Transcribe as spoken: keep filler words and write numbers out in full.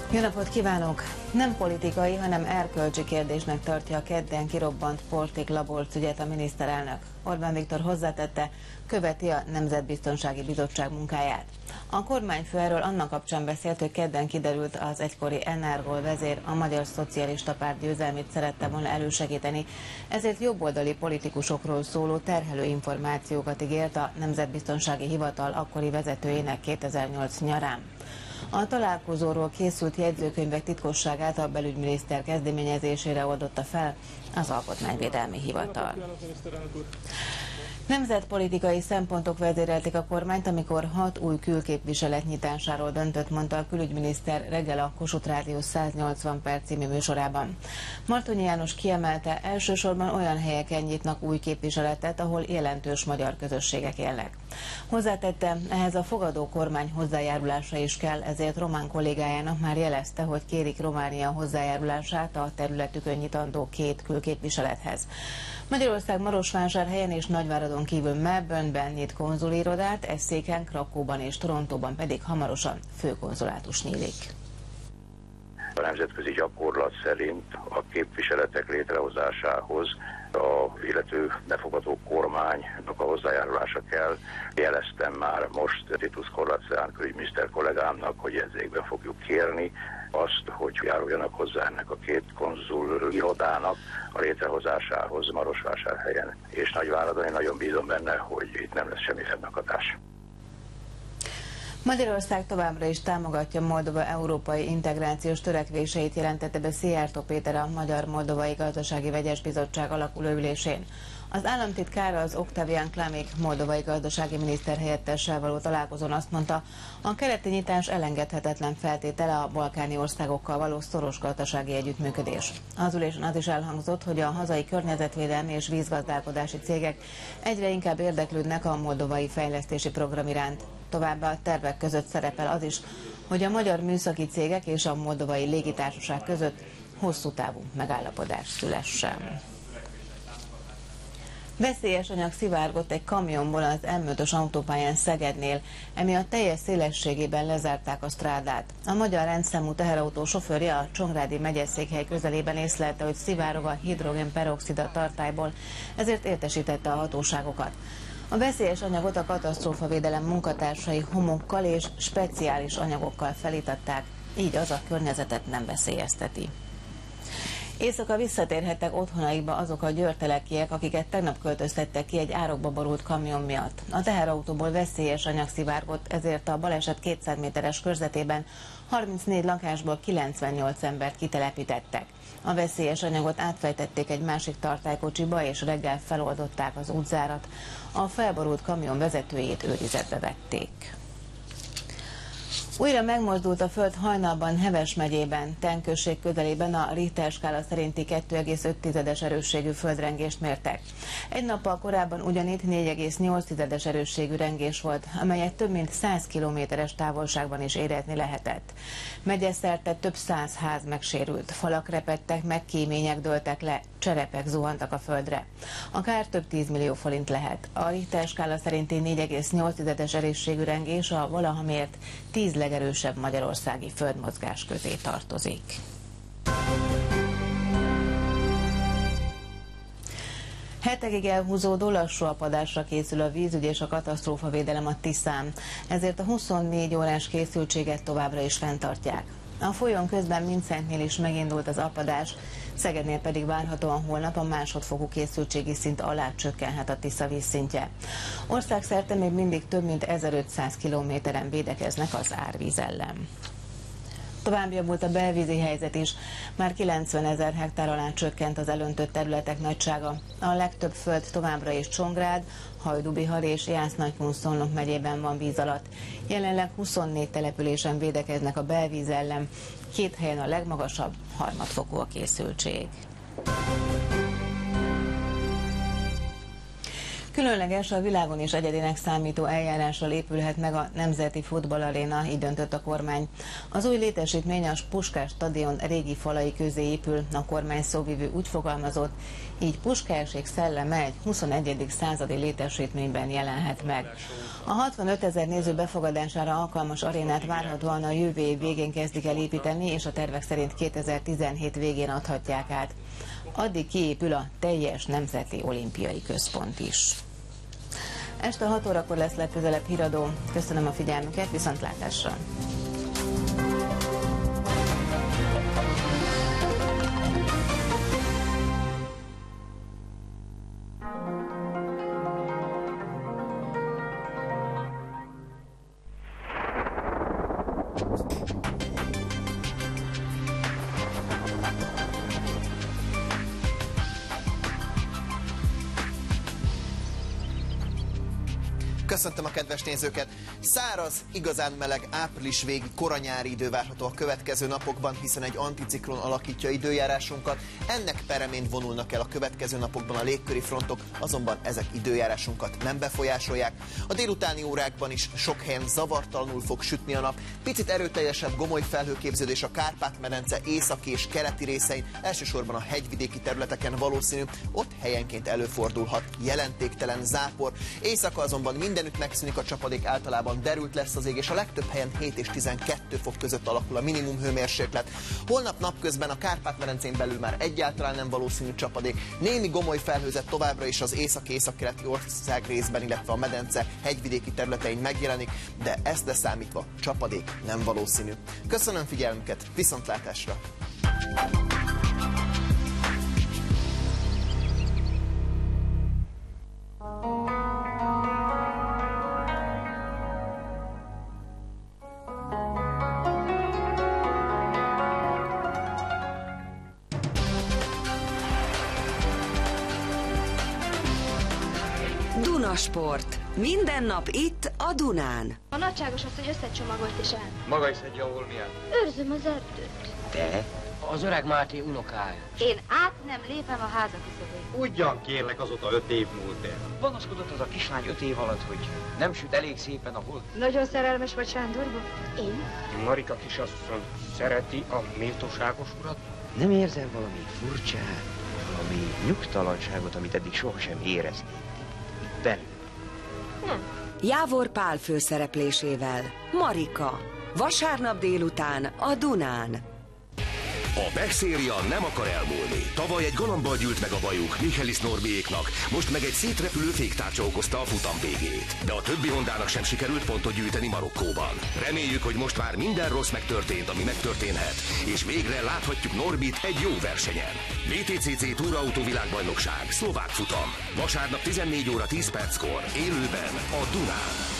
Jó napot kívánok! Nem politikai, hanem erkölcsi kérdésnek tartja a kedden kirobbant Porték-Laborc ügyet a miniszterelnök. Orbán Viktor hozzátette, követi a Nemzetbiztonsági Bizottság munkáját. A kormányfő erről annak kapcsán beszélt, hogy kedden kiderült, az egykori Energol vezér a Magyar Szocialista Párt győzelmét szerette volna elősegíteni, ezért jobboldali politikusokról szóló terhelő információkat ígért a Nemzetbiztonsági Hivatal akkori vezetőjének kétezer-nyolc nyarán. A találkozóról készült jegyzőkönyvek titkosságát a belügyminiszter kezdeményezésére oldotta fel az Alkotmányvédelmi Hivatal. Nemzetpolitikai szempontok vezérelték a kormányt, amikor hat új külképviselet nyitásáról döntött, mondta a külügyminiszter reggel a Kossuth Rádió száznyolcvan perc című műsorában. Martonyi János kiemelte, elsősorban olyan helyeken nyitnak új képviseletet, ahol jelentős magyar közösségek élnek. Hozzátette, ehhez a fogadó kormány hozzájárulása is kell, ezért román kollégájának már jelezte, hogy kérik Románia hozzájárulását a területükön nyitandó két külképviselethez. Magyarország Marosvásárhelyen és Nagyváradon kívül Melbourneben nyit konzulirodát, Eszéken, Krakóban és Torontóban pedig hamarosan főkonzulátus nyílik. A nemzetközi gyakorlat szerint a képviseletek létrehozásához a illető befogadó kormánynak a hozzájárulása kell. Jeleztem már most Titus Korlacán külügyminiszter kollégámnak, hogy jegyzékben fogjuk kérni azt, hogy járuljanak hozzá ennek a két konzul irodának a létrehozásához Marosvásárhelyen és Nagyváradon. Én nagyon bízom benne, hogy itt nem lesz semmi fennakadás. Magyarország továbbra is támogatja Moldova európai integrációs törekvéseit, jelentette be Szijjártó Péter a Magyar-Moldovai Gazdasági Vegyes Bizottság alakuló ülésén. Az államtitkár az Octavian Klamik moldovai gazdasági miniszter helyettessel való találkozón azt mondta, a keleti nyitás elengedhetetlen feltétele a balkáni országokkal való szoros gazdasági együttműködés. Az ülésen az is elhangzott, hogy a hazai környezetvédelmi és vízgazdálkodási cégek egyre inkább érdeklődnek a moldovai fejlesztési program iránt. Továbbá a tervek között szerepel az is, hogy a magyar műszaki cégek és a moldovai légitársaság között hosszú távú megállapodás szülessen. Veszélyes anyag szivárgott egy kamionból az M ötös autópályán Szegednél, emiatt teljes szélességében lezárták a strádát. A magyar rendszámú teherautó sofőrje a Csongrádi megyeszékhely közelében észlelte, hogy szivárog a hidrogén-peroxid a tartályból, ezért értesítette a hatóságokat. A veszélyes anyagot a katasztrófavédelem munkatársai homokkal és speciális anyagokkal felítatták, így az a környezetet nem veszélyezteti. Éjszaka visszatérhettek otthonaikba azok a győrtelekiek, akiket tegnap költöztettek ki egy árokba borult kamion miatt. A teherautóból veszélyes anyag szivárgott, ezért a baleset kétszáz méteres körzetében harmincnégy lakásból kilencvennyolc embert kitelepítettek. A veszélyes anyagot átfejtették egy másik tartálykocsiba, és reggel feloldották az útzárat. A felborult kamion vezetőjét őrizetbe vették. Újra megmozdult a föld hajnalban Heves megyében, Ten község közelében a Richter skála szerinti kettő egész öt erősségű földrengést mértek. Egy nappal korábban ugyanitt négy egész nyolc erősségű rengés volt, amelyet több mint száz kilométeres távolságban is érezni lehetett. Megyeszerte több száz ház megsérült, falak repedtek meg, kémények dőltek le, cserepek zuhantak a földre. A kár több tízmillió forint lehet. A Richter skála szerinti négy egész nyolc erősségű rengés a valaha mért tíz legerősebb magyarországi földmozgás közé tartozik. Hetekig elhúzódó lassú apadásra készül a vízügy és a katasztrófavédelem a Tiszán, ezért a huszonnégy órás készültséget továbbra is fenntartják. A folyón közben Mindszentnél is megindult az apadás, Szegednél pedig várhatóan holnap a másodfokú készültségi szint alá csökkenhet a Tisza vízszintje. Országszerte még mindig több mint ezerötszáz kilométeren védekeznek az árvíz ellen. Tovább javult a belvízi helyzet is, már kilencvenezer hektár alá csökkent az elöntött területek nagysága. A legtöbb föld továbbra is Csongrád, Hajdubihar és Jász-Nagykun-Szolnok megyében van víz alatt. Jelenleg huszonnégy településen védekeznek a belvíz ellen, két helyen a legmagasabb, harmadfokú a készültség. Különleges, a világon is egyedinek számító eljárással épülhet meg a Nemzeti Futballaréna, így döntött a kormány. Az új létesítmény a Puskás stadion régi falai közé épül, a kormány szóvivő úgy fogalmazott, így Puskásék szelleme egy huszonegyedik századi létesítményben jelenhet meg. A hatvanöt ezer néző befogadására alkalmas arénát várhatóan a jövő év végén kezdik el építeni, és a tervek szerint kétezer-tizenhét végén adhatják át. Addig kiépül a teljes Nemzeti Olimpiai Központ is. Este hat órakor lesz legközelebb híradó. Köszönöm a figyelmüket, viszontlátásra! Köszöntöm a kedves nézőket! Száraz, igazán meleg április végi koranyári idő várható a következő napokban, hiszen egy anticiklon alakítja időjárásunkat. Ennek peremén vonulnak el a következő napokban a légköri frontok, azonban ezek időjárásunkat nem befolyásolják. A délutáni órákban is sok helyen zavartalanul fog sütni a nap. Picit erőteljesebb gomoly felhőképződés a Kárpát-medence északi és keleti részein, elsősorban a hegyvidéki területeken valószínű, ott helyenként előfordulhat jelentéktelen zápor. Éjszaka azonban mindenütt megszűnik a csapadék, általában derült lesz az ég, és a legtöbb helyen hét és tizenkét fok között alakul a minimum hőmérséklet. Holnap napközben a Kárpát-medencén belül már egyáltalán nem valószínű csapadék. Némi gomoly felhőzet továbbra is az északi-északkeleti ország részben, illetve a medence hegyvidéki területein megjelenik, de ezt leszámítva csapadék nem valószínű. Köszönöm figyelmüket, viszontlátásra! Dunasport. Minden nap itt a Dunán. A nagyságos azt, hogy összecsomagolt és el. Maga is egy ahol milyen? Őrzöm az erdőt. Te? Az öreg Máté unokája. Én át nem lépem a házak küszöbét. Ugyan kérlek, azóta öt év múlt el. Panaszkodott az a kislány öt év alatt, hogy nem süt elég szépen a hold. Nagyon szerelmes vagy Sándorba? Én? Marika kisasszony szereti a méltóságos urat? Nem érzel valami furcsát, valami nyugtalanságot, amit eddig sohasem éreztél? Bennük. Nem. Jávor Pál főszereplésével. Marika. Vasárnap délután a Dunán. A Pech-széria nem akar elmúlni. Tavaly egy galambal gyűlt meg a bajuk Michelis Norbiéknak, most meg egy szétrepülő féktárcsa okozta a futam végét. De a többi Hondának sem sikerült pontot gyűjteni Marokkóban. Reméljük, hogy most már minden rossz megtörtént, ami megtörténhet, és végre láthatjuk Norbit egy jó versenyen. vé té cé cé Túrautó világbajnokság, szlovák futam. Vasárnap tizennégy óra tíz perckor, élőben a Dunán.